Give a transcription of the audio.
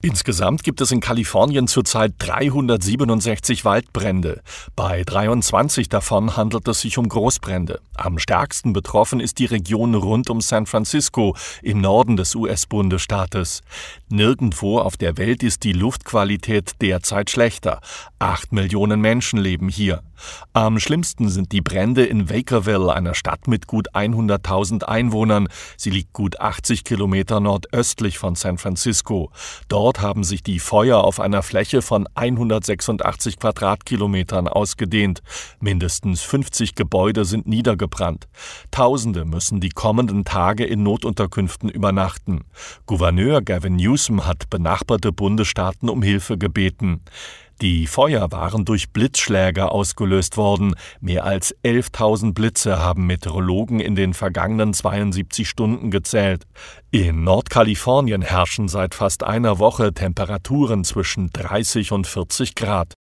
Insgesamt gibt es in Kalifornien zurzeit 367 Waldbrände. Bei 23 davon handelt es sich um Großbrände. Am stärksten betroffen ist die Region rund um San Francisco im Norden des US-Bundesstaates. Nirgendwo auf der Welt ist die Luftqualität derzeit schlechter. 8 Millionen Menschen leben hier. Am schlimmsten sind die Brände in Wakerville, einer Stadt mit gut 100.000 Einwohnern. Sie liegt gut 80 Kilometer nordöstlich von San Francisco. Dort haben sich die Feuer auf einer Fläche von 186 Quadratkilometern ausgedehnt. Mindestens 50 Gebäude sind niedergebrannt. Tausende müssen die kommenden Tage in Notunterkünften übernachten. Gouverneur Gavin Newsom hat benachbarte Bundesstaaten um Hilfe gebeten. Die Feuer waren durch Blitzschläge ausgelöst worden. Mehr als 11.000 Blitze haben Meteorologen in den vergangenen 72 Stunden gezählt. In Nordkalifornien herrschen seit fast einer Woche Temperaturen zwischen 30 und 40 Grad.